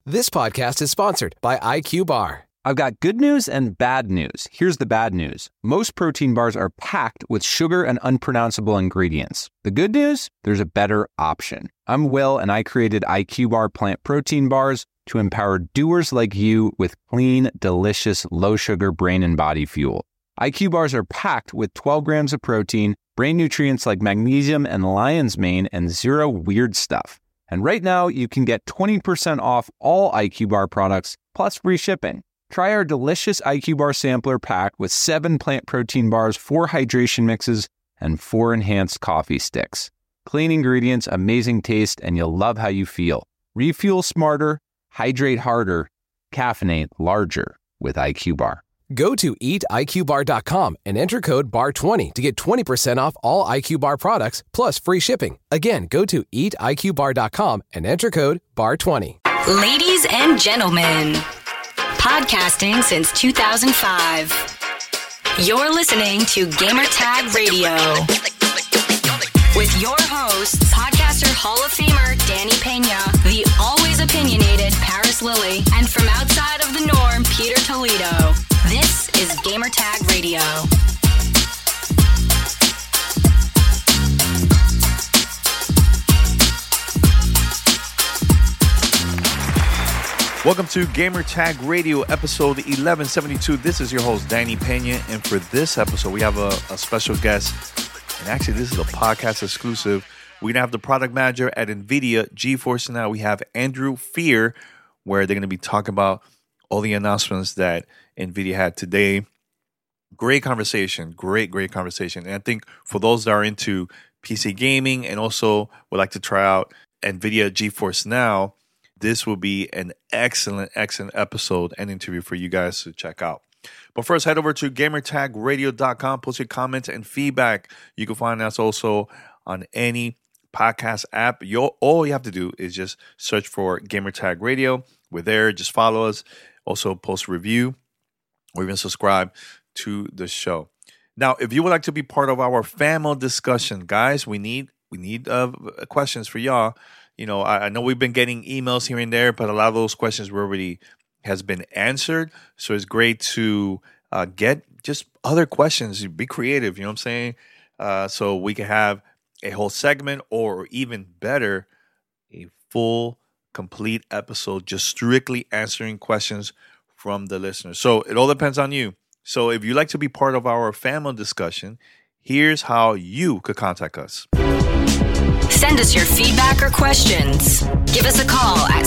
This podcast is sponsored by IQ Bar. I've got good news and bad news. Here's the bad news. Most protein bars are packed with sugar and unpronounceable ingredients. The good news? There's a better option. I'm Will, and I created IQ Bar plant protein bars to empower doers like you with clean, delicious, low-sugar brain and body fuel. IQ Bars are packed with 12 grams of protein, brain nutrients like magnesium and lion's mane, and zero weird stuff. And right now, you can get 20% off all IQ Bar products, plus free shipping. Try our delicious IQ Bar sampler pack with 7 plant protein bars, 4 hydration mixes, and 4 enhanced coffee sticks. Clean ingredients, amazing taste, and you'll love how you feel. Refuel smarter, hydrate harder, caffeinate larger with IQ Bar. Go to eatiqbar.com and enter code BAR20 to get 20% off all IQ Bar products, plus free shipping. Again, go to eatiqbar.com and enter code BAR20. Ladies and gentlemen, podcasting since 2005. You're listening to Gamertag Radio with your hosts, podcaster Hall of Famer Danny Pena, the always opinionated Paris Lilly, and from outside of the norm, Peter Toledo. This is Gamertag Radio. Welcome to Gamertag Radio, episode 1172. This is your host, Danny Pena, and for this episode, we have a special guest, and actually, this is a podcast exclusive. We're going to have the product manager at NVIDIA, GeForce Now. We have Andrew Fear, where they're going to be talking about all the announcements that NVIDIA had today. Great conversation, great conversation. And I think for those that are into PC gaming and also would like to try out NVIDIA GeForce Now, this will be an excellent episode and interview for you guys to check out. But first, head over to gamertagradio.com, post your comments and feedback. You can find us also on any podcast app. All you have to do is just search for Gamertag Radio. We're there. Just follow us. Also, post a review or even subscribe to the show. Now, if you would like to be part of our family discussion, guys, we need questions for y'all. You know, I know we've been getting emails here and there, but a lot of those questions were already has been answered. So it's great to get just other questions. Be creative, you know what I'm saying? So we can have a whole segment or even better, a full, complete episode just strictly answering questions from the listeners. So it all depends on you. So if you'd like to be part of our family discussion, here's how you could contact us. Send us your feedback or questions. Give us a call at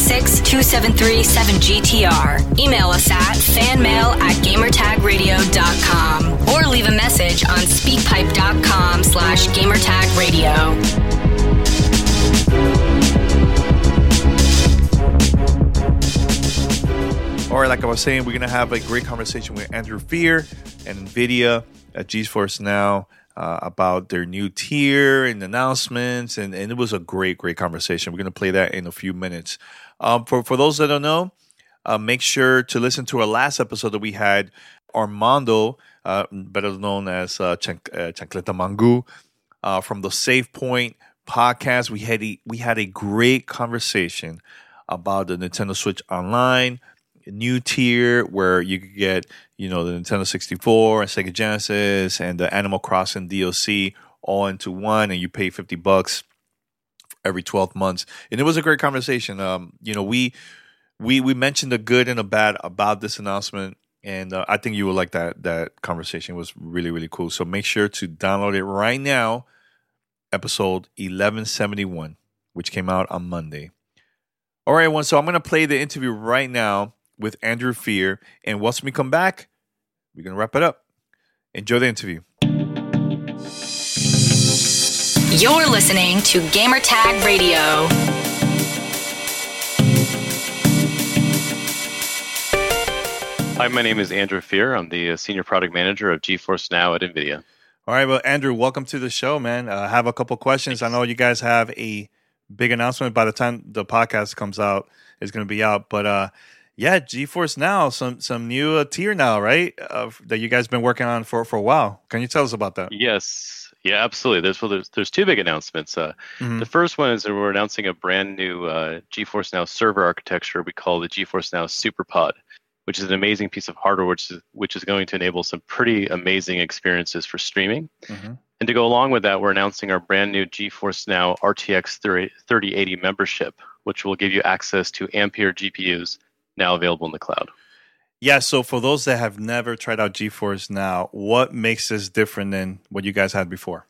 786-273-7GTR. Email us at fanmail@gamertagradio.com or leave a message on speakpipe.com/gamertagradio. All right, like I was saying, we're going to have a great conversation with Andrew Fear and NVIDIA at GeForce Now about their new tier and announcements, and it was a great conversation. We're going to play that in a few minutes. For those that don't know, make sure to listen to our last episode that we had Armando, better known as Chancleta Mangu, from the Save Point podcast. We had a great conversation about the Nintendo Switch Online new tier where you could get, you know, the Nintendo 64 and Sega Genesis and the Animal Crossing DLC all into one, and you pay $50 every 12 months. And it was a great conversation. You know, we mentioned the good and the bad about this announcement, and I think you will like that conversation. It was really cool. So make sure to download it right now, episode 1171, which came out on Monday. All right, everyone. So I'm going to play the interview right now with Andrew Fear, and once we come back, we're going to wrap it up. Enjoy the interview. You're listening to Gamertag Radio. Hi, my name is Andrew Fear. I'm the Senior Product Manager of GeForce Now at NVIDIA. All right, well, Andrew, welcome to the show, man. I have a couple questions. I know you guys have a big announcement. By the time the podcast comes out, it's going to be out. But yeah, GeForce Now, some new tier now, right? That you guys been working on for a while. Can you tell us about that? Yes, Yeah, absolutely. There's two big announcements. The first one is that we're announcing a brand new GeForce Now server architecture we call the GeForce Now SuperPod, which is an amazing piece of hardware which is going to enable some pretty amazing experiences for streaming. And to go along with that, we're announcing our brand new GeForce Now RTX 3080 membership, which will give you access to Ampere GPUs now available in the cloud. Yeah, so for those that have never tried out GeForce Now, what makes this different than what you guys had before?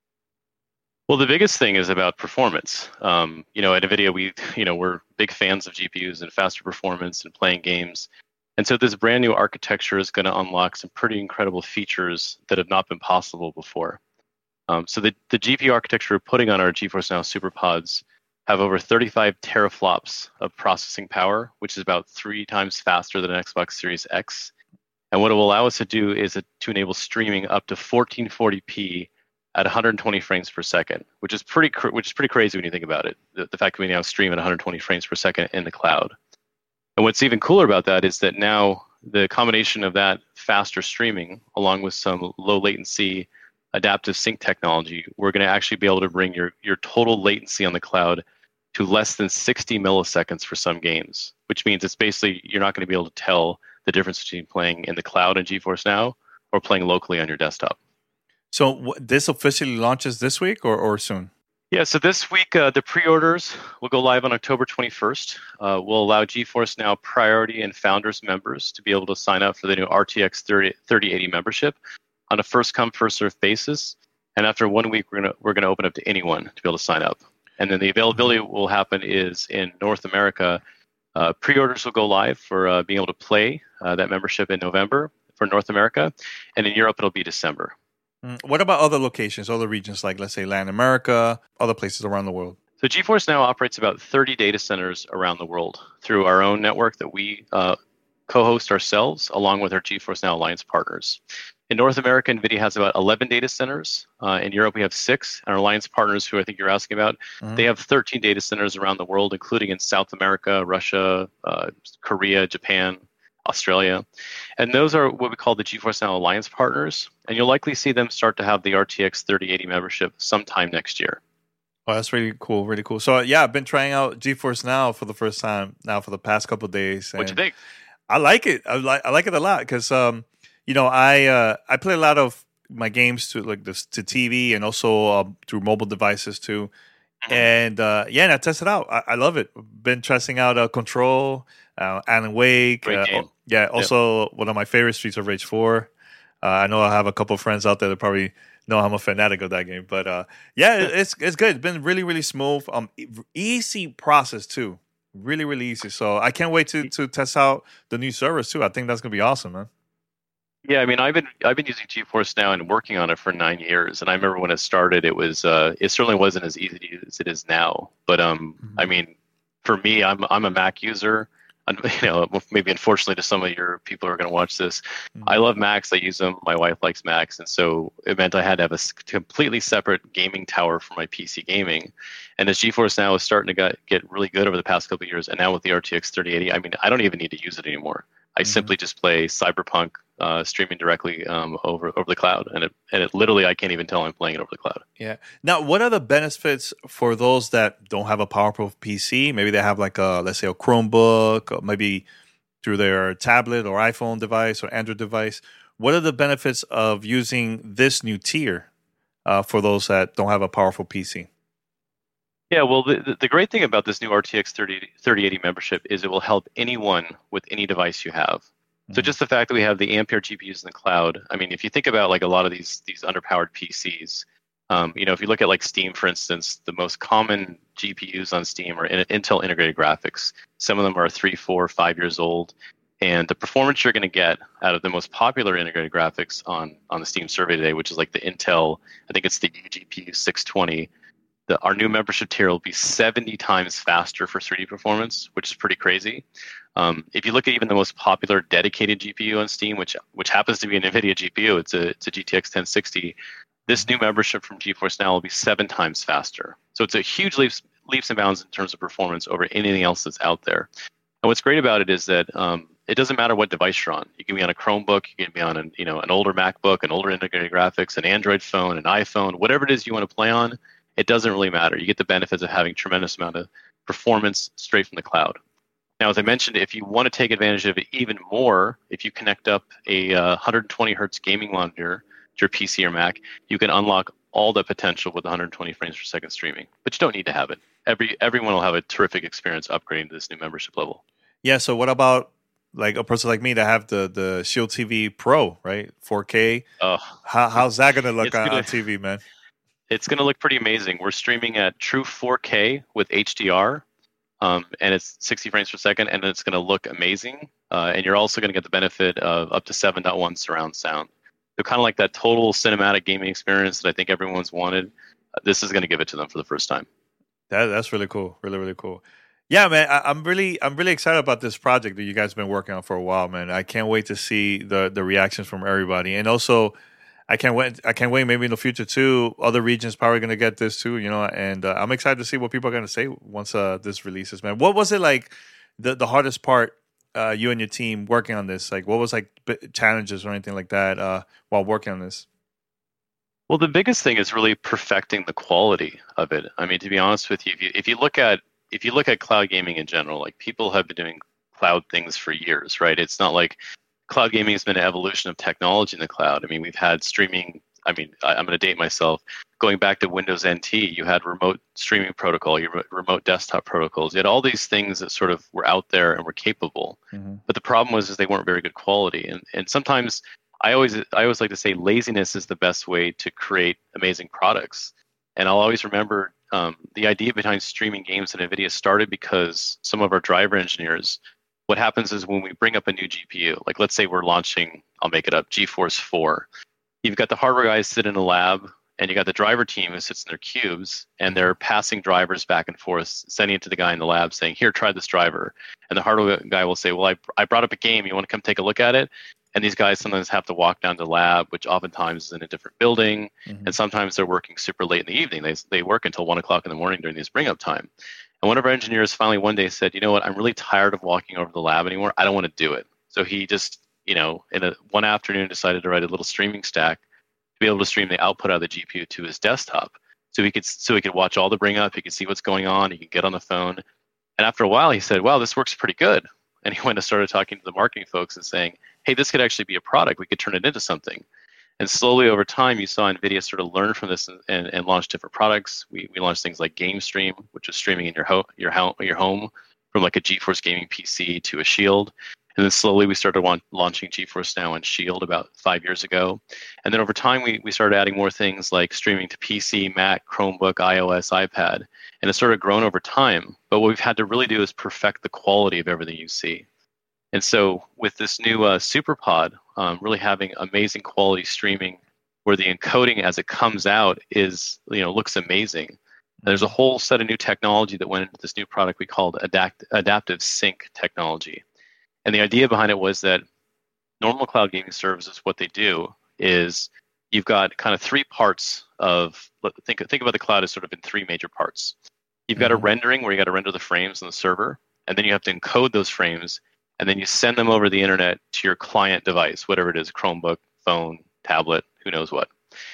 Well, the biggest thing is about performance. At NVIDIA, we're big fans of GPUs and faster performance and playing games. And so this brand new architecture is going to unlock some pretty incredible features that have not been possible before. So the GPU architecture we're putting on our GeForce Now SuperPods have over 35 teraflops of processing power, which is about 3 times faster than an Xbox Series X. And what it will allow us to do is to enable streaming up to 1440p at 120 frames per second, which is pretty crazy when you think about it. The fact that we now stream at 120 frames per second in the cloud. And what's even cooler about that is that now the combination of that faster streaming, along with some low latency adaptive sync technology, we're going to actually be able to bring your total latency on the cloud to less than 60 milliseconds for some games, which means it's basically you're not going to be able to tell the difference between playing in the cloud in GeForce Now or playing locally on your desktop. So this officially launches this week or soon? Yeah, so this week, the pre-orders will go live on October 21st. We'll allow GeForce Now Priority and Founders members to be able to sign up for the new RTX 3080 membership on a first-come, first-served basis. And after 1 week, we're gonna open up to anyone to be able to sign up. And then the availability will happen is in North America. Pre-orders will go live for being able to play that membership in November for North America. And in Europe, it'll be December. What about other locations, other regions, like, let's say, Latin America, other places around the world? So GeForce Now operates about 30 data centers around the world through our own network that we co-host ourselves, along with our GeForce Now Alliance partners. In North America, NVIDIA has about 11 data centers. In Europe, we have 6. And our Alliance partners, who I think you're asking about, they have 13 data centers around the world, including in South America, Russia, Korea, Japan, Australia. And those are what we call the GeForce Now Alliance partners. And you'll likely see them start to have the RTX 3080 membership sometime next year. Oh, that's really cool, really cool. So, yeah, I've been trying out GeForce Now for the first time now for the past couple of days. What you think? I like it. I like it a lot because, I play a lot of my games to TV and also through mobile devices too. And and I tested out. I love it. Been testing out Control, Alan Wake. Great game. Also one of my favorite, Streets of Rage 4. I know I have a couple of friends out there that probably know I'm a fanatic of that game. But it's good. It's been really, really smooth. Easy process too. Really, really easy. So I can't wait to test out the new servers too. I think that's gonna be awesome, man. Yeah, I mean, I've been using GeForce Now and working on it for 9 years, and I remember when it started, it was it certainly wasn't as easy to use as it is now. But I mean, for me, I'm a Mac user. Maybe unfortunately to some of your people who are going to watch this, I love Macs. I use them. My wife likes Macs, and so it meant I had to have a completely separate gaming tower for my PC gaming. And as GeForce Now is starting to get really good over the past couple of years, and now with the RTX 3080, I mean, I don't even need to use it anymore. I simply just play Cyberpunk streaming directly over the cloud, and it literally I can't even tell I'm playing it over the cloud. Yeah. Now, what are the benefits for those that don't have a powerful PC? Maybe they have let's say a Chromebook, or maybe through their tablet or iPhone device or Android device. What are the benefits of using this new tier for those that don't have a powerful PC? Yeah, well, the great thing about this new RTX 3080 membership is it will help anyone with any device you have. So just the fact that we have the Ampere GPUs in the cloud, I mean, if you think about a lot of these underpowered PCs, if you look at Steam, for instance, the most common GPUs on Steam are Intel integrated graphics. Some of them are 3, 4, 5 years old. And the performance you're going to get out of the most popular integrated graphics on the Steam survey today, which is the Intel, I think it's the eGPU 620, our new membership tier will be 70 times faster for 3D performance, which is pretty crazy. If you look at even the most popular dedicated GPU on Steam, which happens to be an NVIDIA GPU, it's a GTX 1060. This new membership from GeForce Now will be 7 times faster. So it's a huge leaps and bounds in terms of performance over anything else that's out there. And what's great about it is that it doesn't matter what device you're on. You can be on a Chromebook, you can be on an older MacBook, an older integrated graphics, an Android phone, an iPhone, whatever it is you want to play on. It doesn't really matter. You get the benefits of having tremendous amount of performance straight from the cloud. Now, as I mentioned, if you want to take advantage of it even more, if you connect up a 120 hertz gaming monitor to your PC or Mac, you can unlock all the potential with 120 frames per second streaming. But you don't need to have it. Everyone will have a terrific experience upgrading to this new membership level. Yeah. So what about like a person like me that have the Shield TV Pro, right? 4K. How's that going to look on TV, man? It's going to look pretty amazing. We're streaming at true 4K with HDR. And it's 60 frames per second, and it's going to look amazing. And you're also going to get the benefit of up to 7.1 surround sound. So kind of like that total cinematic gaming experience that I think everyone's wanted. This is going to give it to them for the first time. That's really cool. Really, really cool. Yeah, man. I'm really excited about this project that you guys have been working on for a while, man. I can't wait to see the reactions from everybody, and also I can't wait. Maybe in the future too. Other regions probably going to get this too, And I'm excited to see what people are going to say once this releases, man. What was it like? The hardest part, you and your team working on this? Like, what was like challenges or anything like that while working on this? Well, the biggest thing is really perfecting the quality of it. I mean, to be honest with you, if you look at cloud gaming in general, like people have been doing cloud things for years, right? It's not like cloud gaming has been an evolution of technology in the cloud. I mean, we've had streaming. I mean, I'm going to date myself. Going back to Windows NT, you had remote streaming protocol, your remote desktop protocols. You had all these things that sort of were out there and were capable. Mm-hmm. But the problem was they weren't very good quality. And sometimes I always like to say laziness is the best way to create amazing products. And I'll always remember the idea behind streaming games in NVIDIA started because some of our driver engineers, what happens is when we bring up a new GPU, like let's say we're launching, I'll make it up, GeForce 4. You've got the hardware guys sit in a lab, and you got the driver team who sits in their cubes, and they're passing drivers back and forth, sending it to the guy in the lab saying, here, try this driver. And the hardware guy will say, well, I brought up a game. You want to come take a look at it? And these guys sometimes have to walk down to the lab, which oftentimes is in a different building. Mm-hmm. And sometimes they're working super late in the evening. They work until 1 o'clock in the morning during this bring-up time. And one of our engineers finally one day said, you know what, I'm really tired of walking over to the lab anymore. I don't want to do it. So he just, one afternoon decided to write a little streaming stack to be able to stream the output out of the GPU to his desktop. So he could watch all the bring up, he could see what's going on, he could get on the phone. And after a while he said, wow, this works pretty good. And he went and started talking to the marketing folks and saying, hey, this could actually be a product. We could turn it into something. And slowly over time, you saw NVIDIA sort of learn from this and launch different products. We launched things like GameStream, which is streaming in your home from like a GeForce gaming PC to a Shield. And then slowly we started launching GeForce Now and Shield about 5 years ago. And then over time, we started adding more things like streaming to PC, Mac, Chromebook, iOS, iPad. And it's sort of grown over time. But what we've had to really do is perfect the quality of everything you see. And so with this new SuperPod, really having amazing quality streaming where the encoding as it comes out is, looks amazing. And there's a whole set of new technology that went into this new product we called adaptive sync technology. And the idea behind it was that normal cloud gaming services, what they do is you've got kind of three parts of, think about the cloud as sort of in three major parts. You've got a rendering where you got to render the frames on the server, and then you have to encode those frames, and then you send them over the internet to your client device, whatever it is, Chromebook, phone, tablet, who knows what.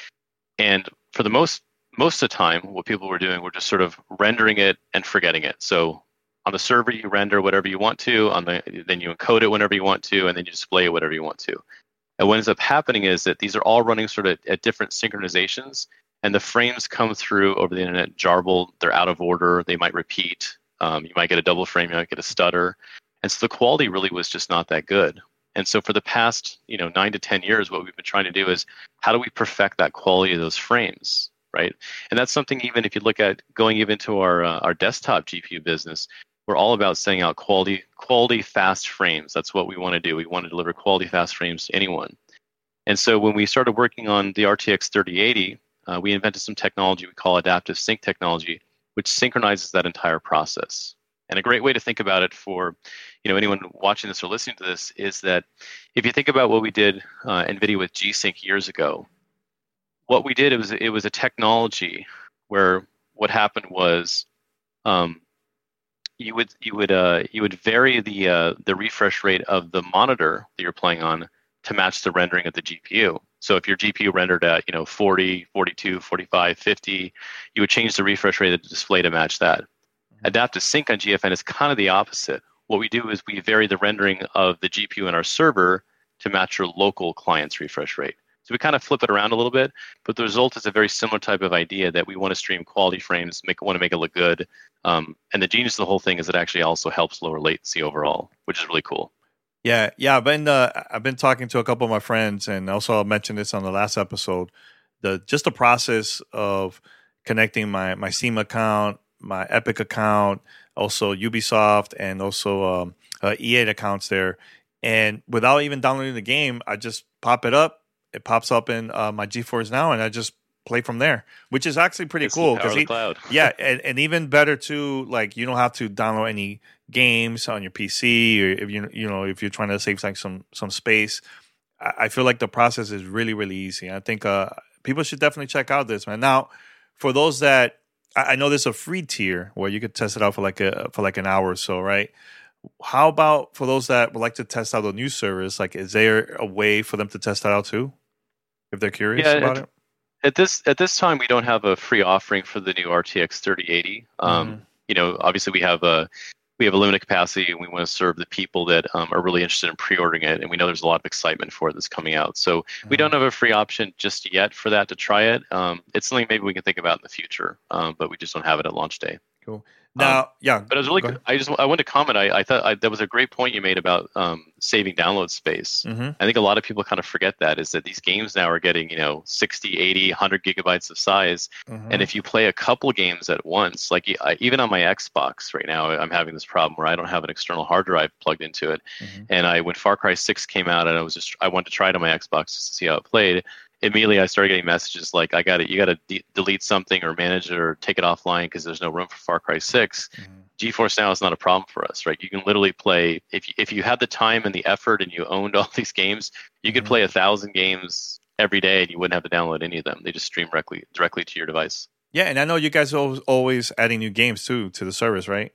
And for the most of the time, what people were doing were just sort of rendering it and forgetting it. So on the server, you render whatever you want to, then you encode it whenever you want to, and then you display it whatever you want to. And what ends up happening is that these are all running sort of at different synchronizations, and the frames come through over the internet jarbled, they're out of order, they might repeat, you might get a double frame, you might get a stutter. And so the quality really was just not that good. And so for the past 9 to 10 years, what we've been trying to do is how do we perfect that quality of those frames, right? And that's something even if you look at going even to our desktop GPU business, we're all about sending out quality fast frames. That's what we want to do. We want to deliver quality fast frames to anyone. And so when we started working on the RTX 3080, we invented some technology we call adaptive sync technology, which synchronizes that entire process. And a great way to think about it for anyone watching this or listening to this is that if you think about what we did NVIDIA with G-Sync years ago, what we did, it was a technology where what happened was you would vary the refresh rate of the monitor that you're playing on to match the rendering of the GPU. So if your GPU rendered at 40, 42, 45, 50, you would change the refresh rate of the display to match that. Adaptive Sync on GFN is kind of the opposite. What we do is we vary the rendering of the GPU in our server to match your local client's refresh rate. So we kind of flip it around a little bit, but the result is a very similar type of idea that we want to stream quality frames, want to make it look good. And the genius of the whole thing is it actually also helps lower latency overall, which is really cool. Yeah. I've been talking to a couple of my friends, and also I mentioned this on the last episode. The process of connecting my Steam account, my Epic account, also Ubisoft, and also EA accounts there. And without even downloading the game, I just pop it up. It pops up in my GeForce Now, and I just play from there, which is actually pretty cool. Because the cloud. Yeah, and even better too. Like, you don't have to download any games on your PC, or if if you're trying to save like some space. I feel like the process is really, really easy. I think people should definitely check out this, man. Now, for those that I know, there's a free tier where you could test it out for like an hour or so, right? How about for those that would like to test out the new service? Like, is there a way for them to test that out too, if they're curious about it? At this time, we don't have a free offering for the new RTX 3080. Obviously we have a limited capacity, and we want to serve the people that are really interested in pre-ordering it. And we know there's a lot of excitement for it that's coming out. So we don't have a free option just yet for that to try it. It's something maybe we can think about in the future, but we just don't have it at launch day. Cool. Now, but it was really. I wanted to comment. I thought that was a great point you made about saving download space. Mm-hmm. I think a lot of people kind of forget that these games now are getting 60, 80, 100 gigabytes of size, and if you play a couple games at once, like even on my Xbox right now, I'm having this problem where I don't have an external hard drive plugged into it, and when Far Cry 6 came out, and I wanted to try it on my Xbox just to see how it played. Immediately I started getting messages like, you got to delete something or manage it or take it offline because there's no room for Far Cry 6. GeForce Now is not a problem for us, right? You can literally play, if you had the time and the effort and you owned all these games, you could play 1,000 games every day and you wouldn't have to download any of them. They just stream directly to your device. Yeah, and I know you guys are always adding new games too to the service, right?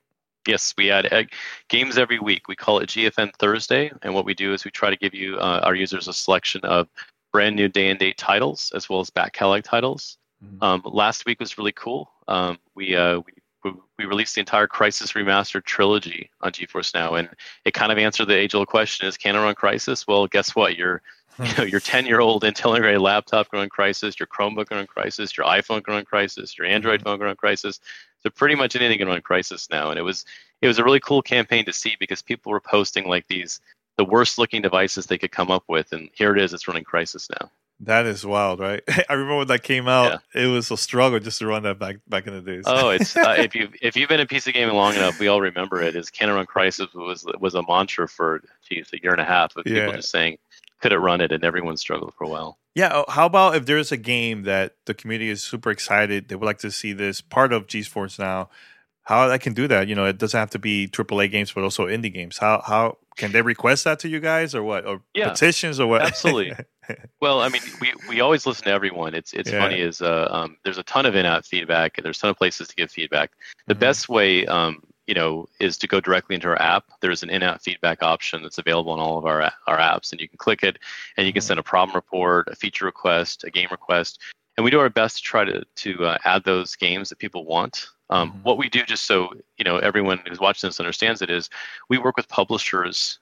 Yes, we add games every week. We call it GFN Thursday, and what we do is we try to give you our users a selection of brand new day and date titles as well as back catalog titles. Last week was really cool. We released the entire Crysis Remastered trilogy on GeForce Now, and it kind of answered the age-old question: is can it run Crysis? Well, guess what? Your 10-year-old Intel integrated laptop can run Crysis, your Chromebook can run Crysis, your iPhone can run Crysis, your Android phone can run Crysis. So pretty much anything can run Crysis now, and it was a really cool campaign to see because people were posting like the worst looking devices they could come up with, and here it is, it's running Crysis now. That is wild, right? I remember when that came out, It was a struggle just to run that back in the days. Oh, it's if you've been in PC gaming long enough, we all remember it. Is can it run Crysis was a mantra for a year and a half of people just saying, could it run it, and everyone struggled for a while. Yeah, how about if there's a game that the community is super excited, they would like to see this part of GeForce Now, how I can do that? It doesn't have to be AAA games, but also indie games. How can they request that to you guys, or what? Or petitions, or what? Absolutely. Well, I mean, we always listen to everyone. It's funny is there's a ton of in-app feedback, and there's a ton of places to give feedback. The best way, is to go directly into our app. There's an in-app feedback option that's available on all of our apps, and you can click it, and you can send a problem report, a feature request, a game request, and we do our best to try to add those games that people want. What we do, just so everyone who's watching this understands it, is we work with publishers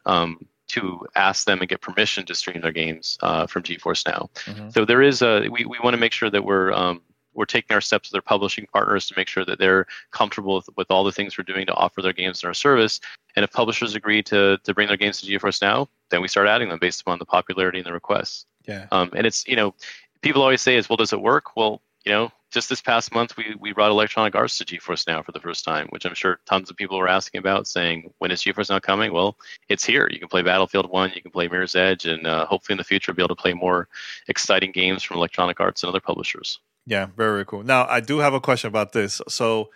to ask them and get permission to stream their games from GeForce Now. So there is we want to make sure that we're taking our steps with their publishing partners to make sure that they're comfortable with all the things we're doing to offer their games in our service. And if publishers agree to bring their games to GeForce Now, then we start adding them based upon the popularity and the requests. Yeah. And it's people always say well, does it work? Well, just this past month, we brought Electronic Arts to GeForce Now for the first time, which I'm sure tons of people were asking about, saying, when is GeForce Now coming? Well, it's here. You can play Battlefield 1, you can play Mirror's Edge, and hopefully in the future be able to play more exciting games from Electronic Arts and other publishers. Yeah, very, very cool. Now, I do have a question about this. So,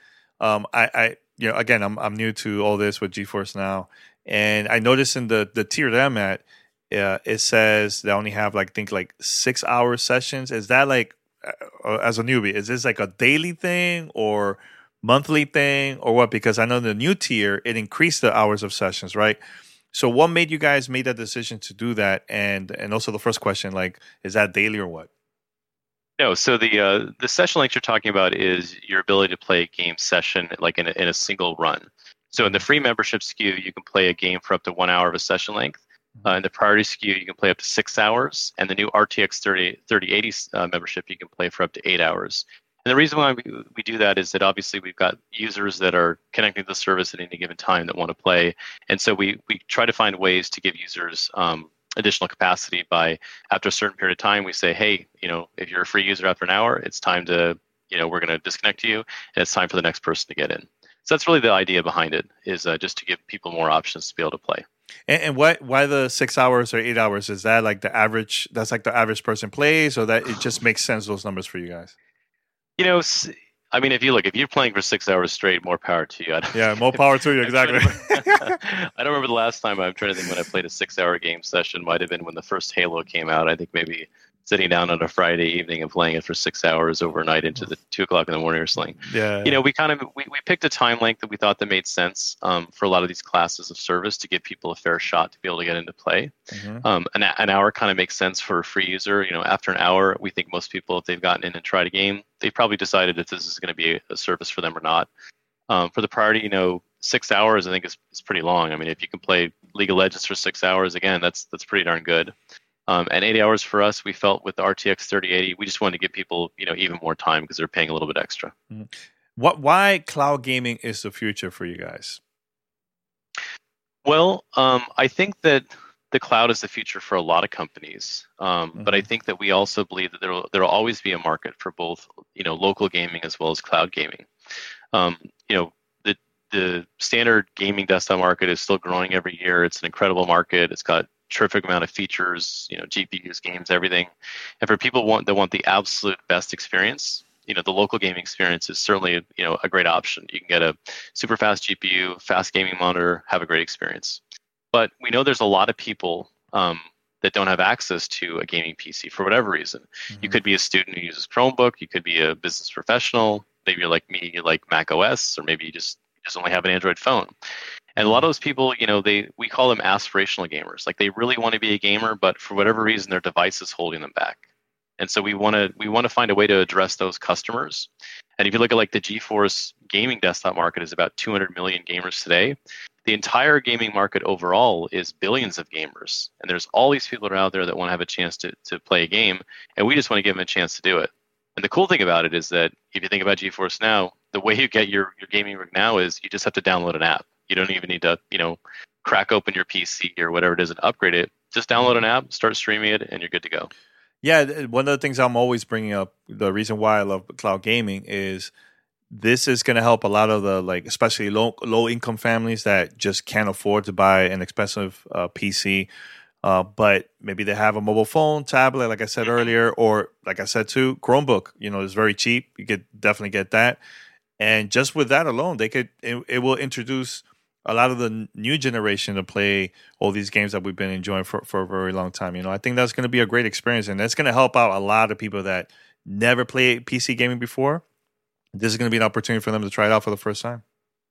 again, I'm new to all this with GeForce Now, and I noticed in the tier that I'm at, it says they only have like 6-hour sessions. Is that like, as a newbie, is this like a daily thing, or monthly thing or what? Because I know the new tier, it increased the hours of sessions, right? So what made you guys make that decision to do that? And also the first question, like, is that daily or what? No, so the session length you're talking about is your ability to play a game session like in a single run. So in the free membership SKU, you can play a game for up to 1 hour of a session length. In the priority SKU, you can play up to 6 hours, and the new RTX 3080 membership, you can play for up to 8 hours. And the reason why we do that is that obviously we've got users that are connecting to the service at any given time that want to play, and so we try to find ways to give users additional capacity by after a certain period of time. We say, hey, if you're a free user after an hour, it's time to, we're going to disconnect you, and it's time for the next person to get in. So that's really the idea behind it, is just to give people more options to be able to play. And why the 6 hours or 8 hours? Is that like the average? That's like the average person plays, or that it just makes sense, those numbers for you guys? I mean, if you're playing for 6 hours straight, more power to you. Yeah, more power to you, exactly. I don't remember the last time. I'm trying to think when I played a 6-hour game session. Might have been when the first Halo came out. I think maybe sitting down on a Friday evening and playing it for 6 hours overnight into the 2 o'clock in the morning or something. Yeah. We picked a time length that we thought that made sense for a lot of these classes of service to give people a fair shot to be able to get into play. Mm-hmm. An hour kind of makes sense for a free user. After an hour, we think most people, if they've gotten in and tried a game, they've probably decided if this is going to be a service for them or not. For the priority, 6 hours, I think is pretty long. I mean, if you can play League of Legends for 6 hours, again, that's pretty darn good. And 8 hours for us, we felt with the RTX 3080, we just wanted to give people, even more time because they're paying a little bit extra. Mm-hmm. Why cloud gaming is the future for you guys? Well, I think that the cloud is the future for a lot of companies, but I think that we also believe that there will always be a market for both, local gaming as well as cloud gaming. The standard gaming desktop market is still growing every year. It's an incredible market. It's got terrific amount of features, GPUs, games, everything. And for people that want the absolute best experience, the local gaming experience is certainly a great option. You can get a super fast GPU, fast gaming monitor, have a great experience. But we know there's a lot of people that don't have access to a gaming PC for whatever reason. Mm-hmm. You could be a student who uses Chromebook. You could be a business professional. Maybe you're like me, you like Mac OS, or maybe you just only have an Android phone. And a lot of those people, we call them aspirational gamers. Like, they really want to be a gamer, but for whatever reason, their device is holding them back. And so we want to find a way to address those customers. And if you look at like the GeForce gaming desktop market is about 200 million gamers today. The entire gaming market overall is billions of gamers. And there's all these people that are out there that want to have a chance to play a game. And we just want to give them a chance to do it. And the cool thing about it is that if you think about GeForce Now, the way you get your gaming rig now is you just have to download an app. You don't even need to, crack open your PC or whatever it is and upgrade it. Just download an app, start streaming it, and you're good to go. Yeah, one of the things I'm always bringing up, the reason why I love cloud gaming is this is going to help a lot of the, like, especially low income families that just can't afford to buy an expensive PC. But maybe they have a mobile phone, tablet, like I said earlier, or like I said too, Chromebook. It's very cheap. You could definitely get that. And just with that alone, it will introduce a lot of the new generation to play all these games that we've been enjoying for a very long time. I think that's going to be a great experience, and that's going to help out a lot of people that never played PC gaming before. This is going to be an opportunity for them to try it out for the first time.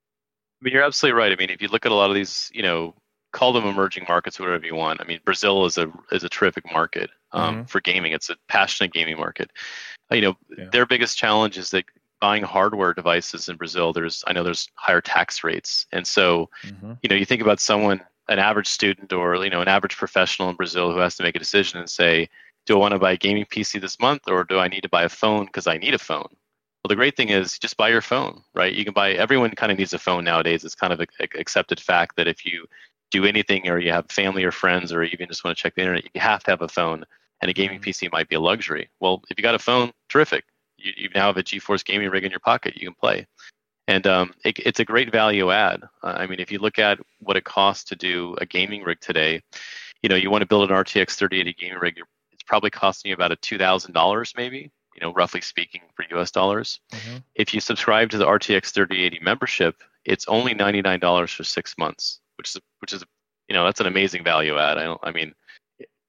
I mean, you're absolutely right. I mean, if you look at a lot of these, call them emerging markets, whatever you want. I mean, Brazil is a terrific market for gaming. It's a passionate gaming market. Their biggest challenge is that buying hardware devices in Brazil, there's higher tax rates. And so, you think about an average student or, an average professional in Brazil who has to make a decision and say, do I want to buy a gaming PC this month, or do I need to buy a phone because I need a phone? Well, the great thing is just buy your phone, right? Everyone kind of needs a phone nowadays. It's kind of an accepted fact that if you do anything, or you have family or friends, or even just want to check the internet, you have to have a phone, and a gaming PC might be a luxury. Well, if you got a phone, terrific. You now have a GeForce gaming rig in your pocket. You can play. And it's a great value add. I mean, if you look at what it costs to do a gaming rig today, you want to build an RTX 3080 gaming rig, it's probably costing you about $2,000 maybe, roughly speaking, for US dollars. Mm-hmm. If you subscribe to the RTX 3080 membership, it's only $99 for 6 months, which is that's an amazing value add.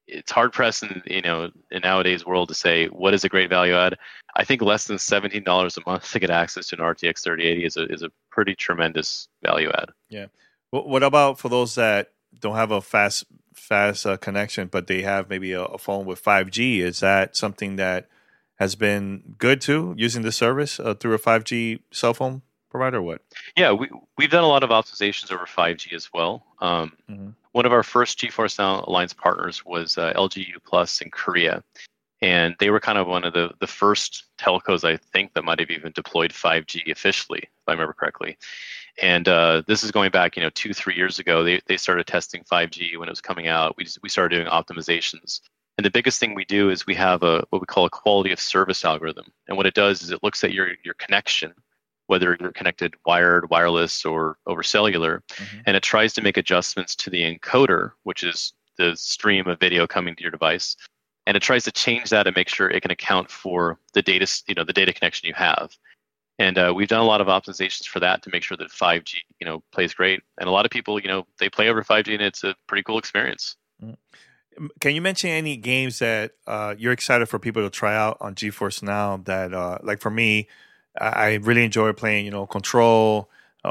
it's hard pressed in nowadays world to say what is a great value add. I think less than $17 a month to get access to an RTX 3080 is a pretty tremendous value add. Yeah. What about for those that don't have a fast connection, but they have maybe a phone with 5G? Is that something that has been good too, using the service through a 5G cell phone provider? Or what? Yeah, we've done a lot of optimizations over 5G as well. One of our first GeForce Now Alliance partners was LG U Plus in Korea. And they were kind of one of the first telcos, I think, that might have even deployed 5G officially, if I remember correctly. And this is going back, 2-3 years ago. They started testing 5G when it was coming out. We started doing optimizations. And the biggest thing we do is we have what we call a quality of service algorithm. And what it does is it looks at your connection, whether you're connected wired, wireless, or over cellular, and it tries to make adjustments to the encoder, which is the stream of video coming to your device. And it tries to change that and make sure it can account for the data, the data connection you have. And we've done a lot of optimizations for that to make sure that 5G, plays great. And a lot of people, they play over 5G, and it's a pretty cool experience. Can you mention any games that you're excited for people to try out on GeForce Now? That, like for me, I really enjoy playing, Control,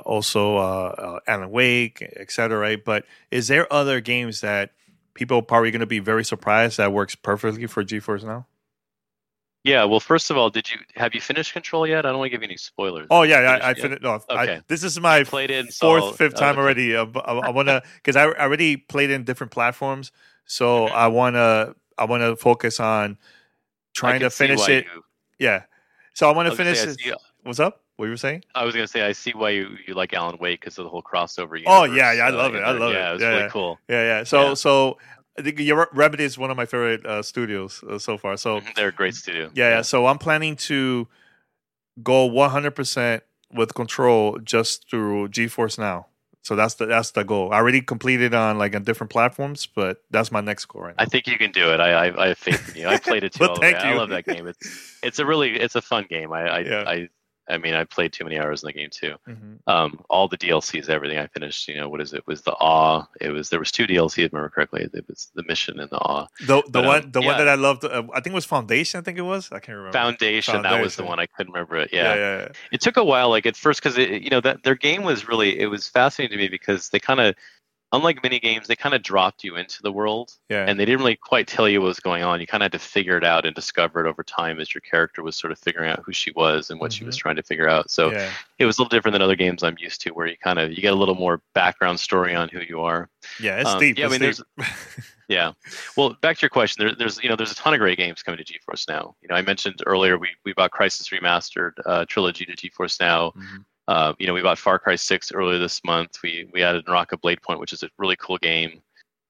also Alan Wake, etc. Right? But is there other games that people are probably going to be very surprised that works perfectly for GeForce Now? Yeah, well, first of all, have you finished Control yet? I don't want to give you any spoilers. Oh yeah, I finished. No, okay. This is my fifth time already. I want to, because I already played in different platforms, so I want to focus on trying to finish it. Yeah, so I want to finish it. What's up? What you were saying? I was going to say, I see why you like Alan Wake because of the whole crossover universe. Oh yeah, I love it. I love it. Yeah, it was really cool. Yeah. So I think Remedy is one of my favorite studios so far. So they're a great studio. Yeah. So I'm planning to go 100% with Control just through GeForce Now. So that's the goal. I already completed on different platforms, but that's my next goal right now. I think you can do it. I have faith in you. I played it too. Thank you. I love that game. It's a fun game. I mean, I played too many hours in the game too. All the DLCs, everything I finished. What is it? Was the Awe? There was 2 DLCs, if I remember correctly. It was the Mission and the Awe. The one that I loved, I think it was Foundation. I think it was. I can't remember. Foundation. That was the one. I couldn't remember it. Yeah. It took a while, at first, because that their game was really, it was fascinating to me because they kind of, unlike mini games, they kind of dropped you into the world, and they didn't really quite tell you what was going on. You kind of had to figure it out and discover it over time as your character was sort of figuring out who she was and what she was trying to figure out. So it was a little different than other games I'm used to, where you get a little more background story on who you are. Yeah, it's deep. Yeah, there's. Yeah. Well, back to your question, there's a ton of great games coming to GeForce Now. I mentioned earlier we bought Crysis Remastered Trilogy to GeForce Now. We bought Far Cry 6 earlier this month. We added Naraka Blade Point, which is a really cool game.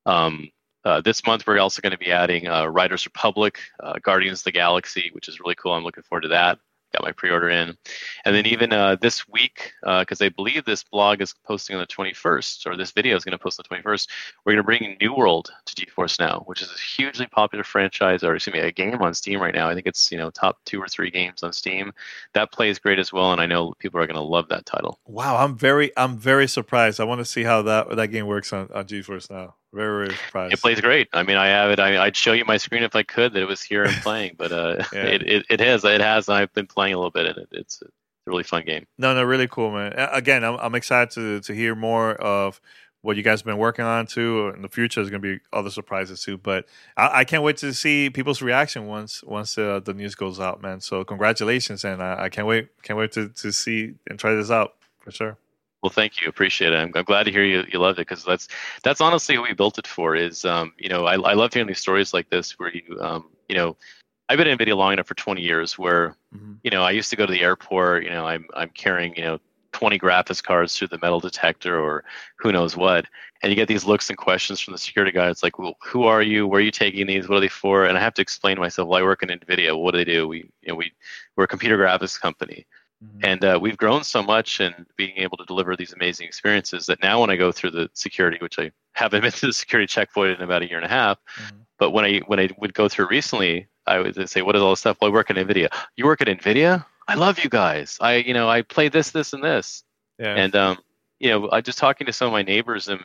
This month, we're also going to be adding Riders Republic, Guardians of the Galaxy, which is really cool. I'm looking forward to that. Got my pre-order in. And then even this week, because I believe this blog is posting on the 21st, or this video is going to post on the 21st, we're going to bring New World to GeForce Now, which is a hugely popular franchise, or excuse me, a game on Steam right now. I think it's top 2 or 3 games on Steam. That plays great as well, and I know people are going to love that title. Wow, I'm very surprised. I want to see how that game works on GeForce Now. Very, very surprised. It plays great. I mean, I have it. I'd show you my screen if I could that it was here and playing, but it has. And I've been playing a little bit, and it's a really fun game. No, really cool, man. Again, I'm excited to hear more of what you guys have been working on too. In the future, there's going to be other surprises too. But I can't wait to see people's reaction once the news goes out, man. So congratulations, and I can't wait to see and try this out for sure. Well, thank you. Appreciate it. I'm glad to hear you loved it, because that's honestly what we built it for. Is I love hearing these stories like this where I've been in NVIDIA long enough for 20 years where I used to go to the airport. I'm carrying 20 graphics cards through the metal detector or who knows what, and you get these looks and questions from the security guy. It's like, well, who are you? Where are you taking these? What are they for? And I have to explain to myself, well, I work in NVIDIA. What do they do? We're a computer graphics company. And we've grown so much in being able to deliver these amazing experiences that now when I go through the security, which I haven't been through the security checkpoint in about 1.5 years, but when I would go through recently, I would say, what is all this stuff? Well, I work at NVIDIA. You work at NVIDIA? I love you guys. I play this, and this. Yeah. And, I just talking to some of my neighbors in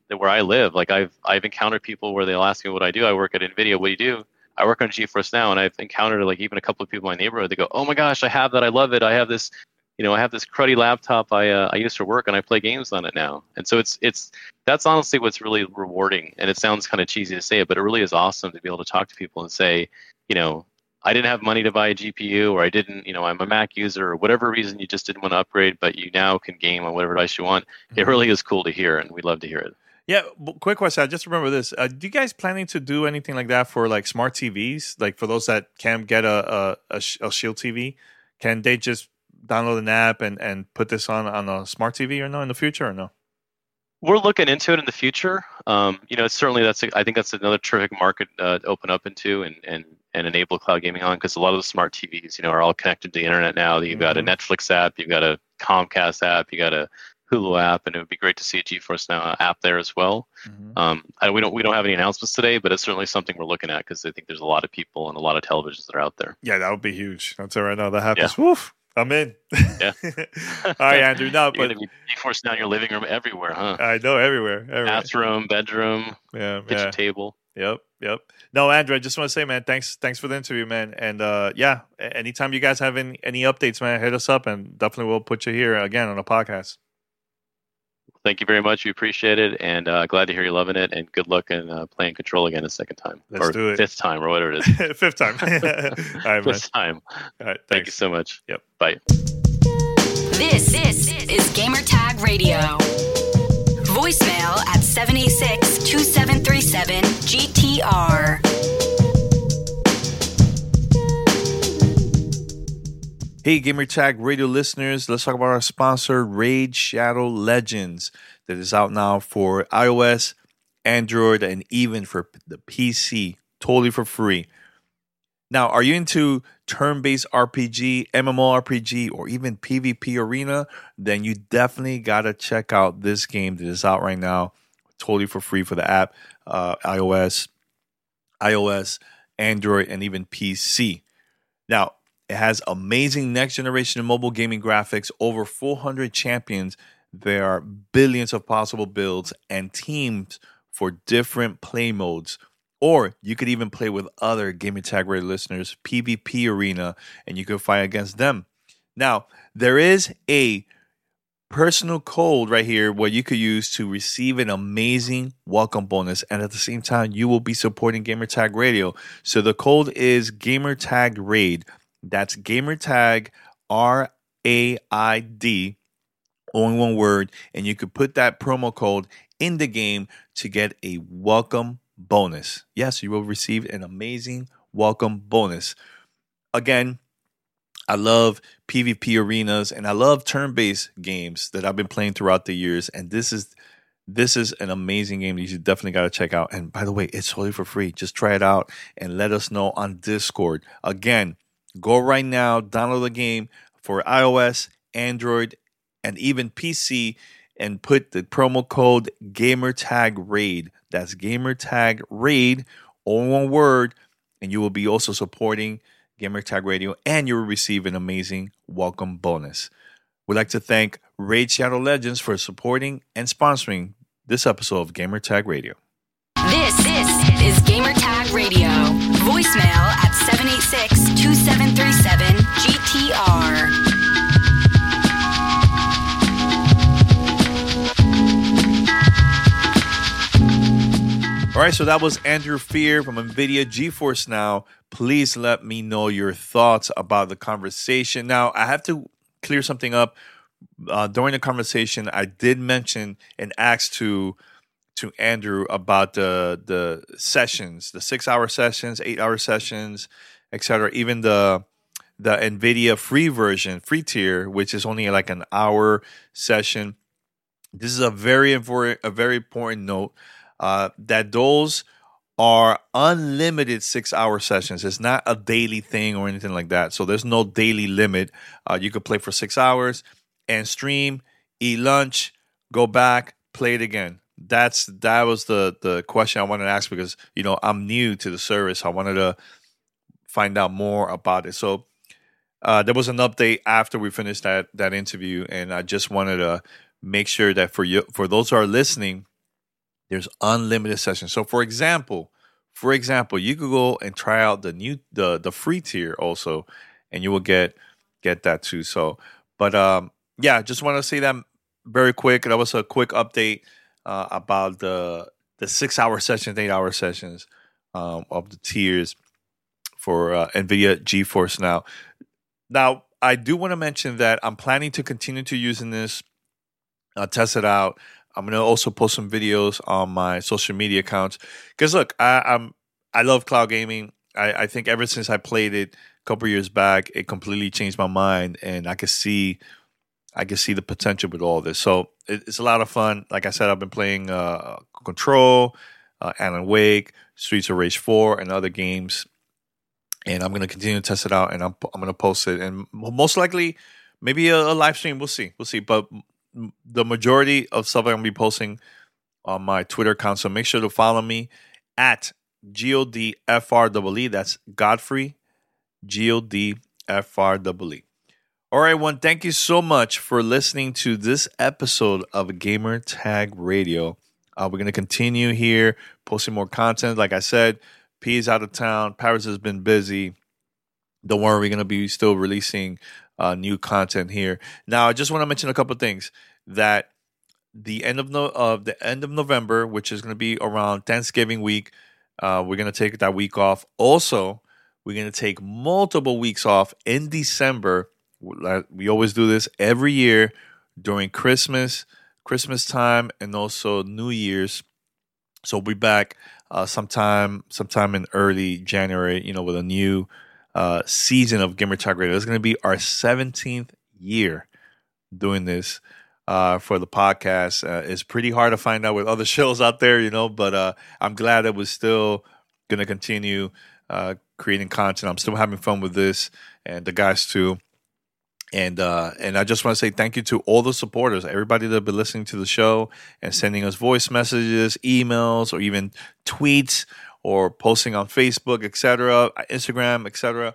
where I live. Like I've encountered people where they'll ask me what I do. I work at NVIDIA. What do you do? I work on GeForce Now, and I've encountered like even a couple of people in my neighborhood. They go, "Oh my gosh, I have that. I love it. I have this, I have this cruddy laptop I used for work, and I play games on it now." And so it's that's honestly what's really rewarding. And it sounds kind of cheesy to say it, but it really is awesome to be able to talk to people and say, I didn't have money to buy a GPU, or I didn't, I'm a Mac user, or whatever reason you just didn't want to upgrade, but you now can game on whatever device you want. It really is cool to hear, and we love to hear it. Yeah, quick question. I just remember this. Do you guys planning to do anything like that for like smart TVs? Like for those that can't get a Shield TV, can they just download an app and put this on a smart TV or no in the future or no? We're looking into it in the future. It's certainly I think that's another terrific market to open up into and enable cloud gaming on, because a lot of the smart TVs, are all connected to the internet now. You've got a Netflix app, you've got a Comcast app, you got a Hulu app, and it would be great to see a GeForce Now app there as well. We don't have any announcements today, but it's certainly something we're looking at, because I think there's a lot of people and a lot of televisions that are out there. Yeah, that would be huge. That's all right now. That happens. Yeah. Woof. I'm in. Yeah. All right, Andrew. No, but GeForce Now in your living room, everywhere, huh? I know, everywhere. Bathroom, bedroom, kitchen table. Yep. No, Andrew, I just want to say, man, thanks for the interview, man. And anytime you guys have any updates, man, hit us up, and definitely we'll put you here again on a podcast. Thank you very much. We appreciate it, and glad to hear you're loving it. And good luck in playing Control again a second time, Let's do it. Fifth time, or whatever it is. Fifth time. All right, fifth time. All right, thank you so much. Yep. Bye. This is Gamertag Radio. Voicemail at 786-2737-GTR. Hey, Gamertag Radio listeners, let's talk about our sponsor, Raid Shadow Legends, that is out now for iOS, Android, and even for the PC, totally for free. Now, are you into turn-based RPG, MMORPG, or even PvP arena? Then you definitely got to check out this game that is out right now, totally for free for the app, iOS, Android, and even PC. Now, it has amazing next-generation mobile gaming graphics, over 400 champions. There are billions of possible builds and teams for different play modes. Or you could even play with other Gamertag Radio listeners, PvP arena, and you can fight against them. Now, there is a personal code right here what you could use to receive an amazing welcome bonus, and at the same time, you will be supporting Gamertag Radio. So the code is Gamertag Raid. That's Gamertag RAID, all in one word, and you could put that promo code in the game to get a welcome bonus. Yes, you will receive an amazing welcome bonus. Again, I love PvP arenas and I love turn-based games that I've been playing throughout the years, and this is an amazing game that you definitely got to check out. And by the way, it's totally for free. Just try it out and let us know on Discord. Again, go right now, download the game for iOS, Android, and even PC, and put the promo code GamerTagRaid. That's GamerTagRaid, all in one word, and you will be also supporting Gamertag Radio, and you will receive an amazing welcome bonus. We'd like to thank Raid Shadow Legends for supporting and sponsoring this episode of Gamertag Radio. This is Gamertag Radio. Voicemail at 786-2737-GTR. All right, so that was Andrew Fear from NVIDIA GeForce Now. Please let me know your thoughts about the conversation. Now, I have to clear something up. During the conversation, I did mention and ask to Andrew about the sessions, the 6-hour sessions, 8-hour sessions, etc. Even the NVIDIA free version, free tier, which is only like an hour session. This is a very important note. That those are unlimited 6-hour sessions. It's not a daily thing or anything like that. So there's no daily limit. You could play for 6 hours and stream, eat lunch, go back, play it again. That was the question I wanted to ask, because I'm new to the service. I wanted to find out more about it. So there was an update after we finished that interview, and I just wanted to make sure that for those who are listening, There's unlimited sessions. So for example, you could go and try out the free tier also, and you will get that too. So, but yeah, just want to say that very quick. That was a quick update about the 6-hour sessions, 8-hour sessions of the tiers for NVIDIA GeForce Now. Now, I do want to mention that I'm planning to continue to using this, test it out. I'm going to also post some videos on my social media accounts. Because look, I love cloud gaming. I think ever since I played it a couple years back, it completely changed my mind, and I can see the potential with all this. So it's a lot of fun. Like I said, I've been playing Control, Alan Wake, Streets of Rage 4, and other games. And I'm going to continue to test it out, and I'm going to post it. And most likely, maybe a live stream. We'll see. But the majority of stuff I'm going to be posting on my Twitter account. So make sure to follow me at GODFREE. That's Godfrey, GODFREE. All right, everyone. Thank you so much for listening to this episode of Gamer Tag Radio. We're going to continue here, posting more content. Like I said, P is out of town. Paris has been busy. Don't worry, we're going to be still releasing new content here. Now, I just want to mention a couple of things. That the end of November, which is going to be around Thanksgiving week, we're going to take that week off. Also, we're going to take multiple weeks off in December. We always do this every year during Christmas time, and also New Year's. So we'll be back sometime in early January, with a new season of Gamer Tag Radio. It's going to be our 17th year doing this for the podcast. It's pretty hard to find out with other shows out there, but I'm glad that we're still going to continue creating content. I'm still having fun with this, and the guys too. And I just want to say thank you to all the supporters, everybody that have been listening to the show and sending us voice messages, emails, or even tweets, or posting on Facebook, etc., Instagram, etc.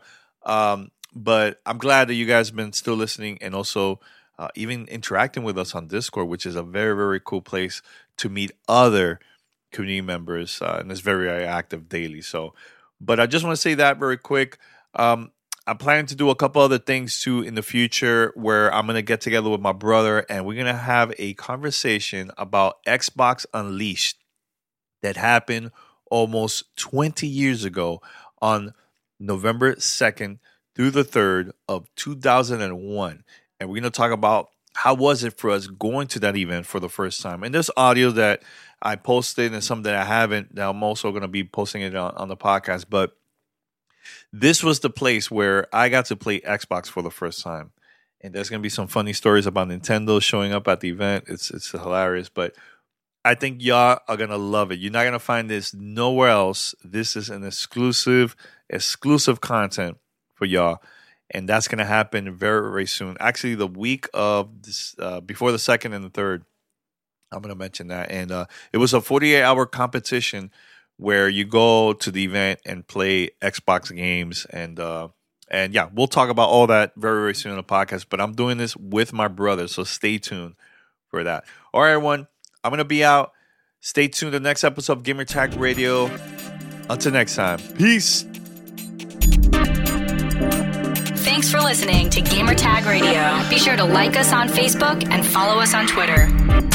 But I'm glad that you guys have been still listening, and also even interacting with us on Discord, which is a very, very cool place to meet other community members, and it's very, very active daily. So, but I just want to say that very quick. I'm planning to do a couple other things too in the future, where I'm going to get together with my brother, and we're going to have a conversation about Xbox Unleashed that happened almost 20 years ago on November 2nd through the 3rd of 2001. And we're going to talk about how was it for us going to that event for the first time. And there's audio that I posted and some that I haven't. Now I'm also going to be posting it on the podcast. But this was the place where I got to play Xbox for the first time. And there's going to be some funny stories about Nintendo showing up at the event. It's hilarious. But I think y'all are going to love it. You're not going to find this nowhere else. This is an exclusive content for y'all. And that's going to happen very, very soon. Actually, the week of this, before the 2nd and the 3rd, I'm going to mention that. And it was a 48-hour competition where you go to the event and play Xbox games. And yeah, we'll talk about all that very, very soon on the podcast. But I'm doing this with my brother, so stay tuned for that. All right, everyone. I'm going to be out. Stay tuned to the next episode of Gamer Tag Radio. Until next time. Peace. Thanks for listening to Gamer Tag Radio. Be sure to like us on Facebook and follow us on Twitter.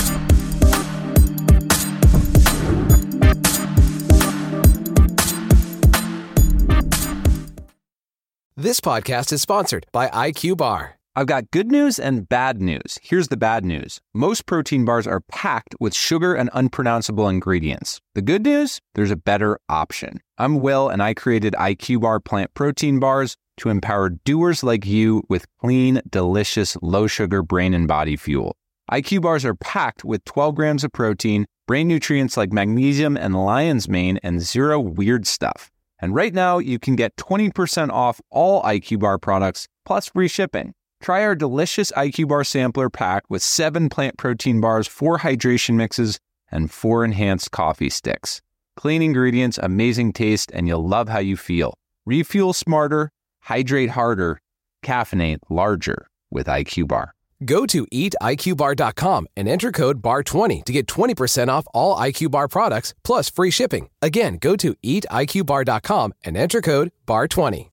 This podcast is sponsored by IQ Bar. I've got good news and bad news. Here's the bad news. Most protein bars are packed with sugar and unpronounceable ingredients. The good news? There's a better option. I'm Will, and I created IQ Bar plant protein bars to empower doers like you with clean, delicious, low-sugar brain and body fuel. IQ Bars are packed with 12 grams of protein, brain nutrients like magnesium and lion's mane, and zero weird stuff. And right now, you can get 20% off all IQ Bar products, plus free shipping. Try our delicious IQ Bar sampler pack with 7 plant protein bars, 4 hydration mixes, and 4 enhanced coffee sticks. Clean ingredients, amazing taste, and you'll love how you feel. Refuel smarter, hydrate harder, caffeinate larger with IQ Bar. Go to eatiqbar.com and enter code BAR20 to get 20% off all IQ Bar products plus free shipping. Again, go to eatiqbar.com and enter code BAR20.